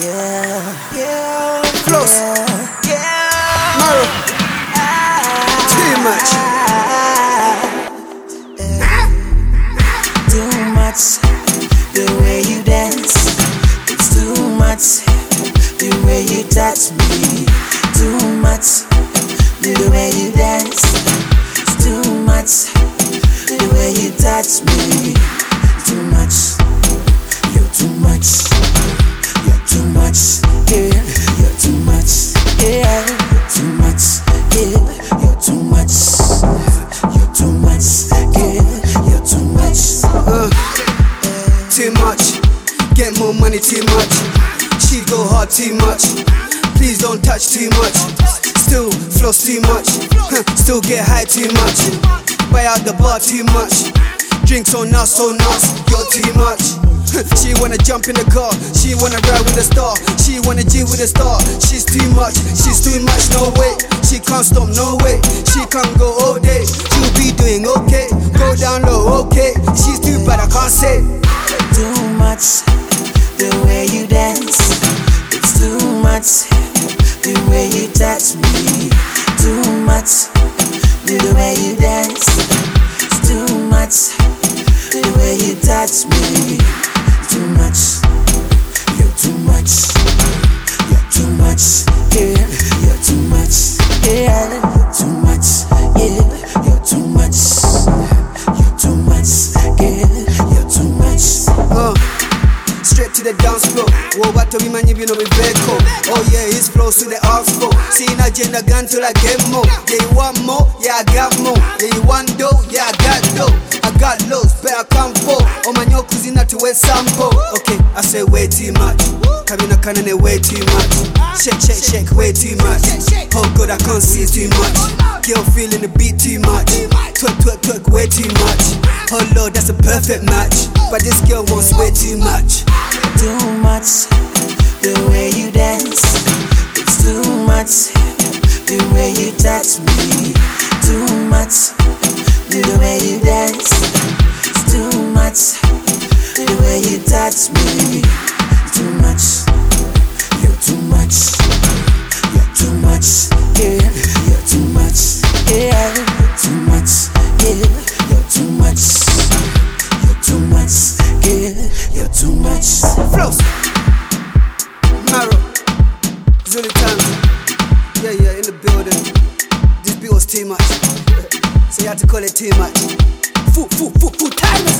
Yeah. Close. Yeah. Maro. Too much. Too much. The way you dance. It's too much. The way you touch me. Too much. The way you dance. It's too much. The way you touch me. Too much. You're too much. You're too much. Yeah. You're too much. Yeah. You're too much. Yeah. You're too much. You're too much. Yeah. You're too much. Too much. Get more money too much. She go hard too much. Please don't touch too much. Still floss too much. Still get high too much. Buy out the bar too much. Drinks on us, you're too much. She wanna jump in the car, she wanna ride with a star, she wanna G with a star. She's too much, no way. She can't stop, no way. She can't go all day, she'll be doing okay. Go down low, okay. She's too bad, I can't say. Too much, the way you dance. It's too much, the way you touch me. Too much, the way you dance. It's too much, the way you touch me. Too much, you're too much. You're too much, yeah. You're too much, yeah. You're too much, yeah. You're too much. You're too much, yeah. You're too much. Straight to the dance floor. Whoa, what to be man, you know me vehicle. Oh yeah, his flows to the arms floor. See na agenda gun till I get more. Yeah, you want more? Yeah, I got more. Yeah, you want dough? Yeah, I got dough. I got loads, better come for. Oh man, your cousine to wear sample. Okay, I say way too much. Kabina kanane way too much. Shake, way too much. Oh god, I can't see too much. Girl feeling the beat too much. Twerk, way too much. Oh lord, that's a perfect match. But this girl wants way too much. Too much, the way you dance. It's too much, the way you touch me. Too much, the way you dance. It's too much, the way you touch me. Too much, you're too much. You're too much, yeah. You're too much, yeah. You're too much, yeah. You're too much. You're too much, yeah. You're too much. Flows. Maro. Zulu Times. Yeah, in the building. This beat was too much. So you had to call it too much. Full time.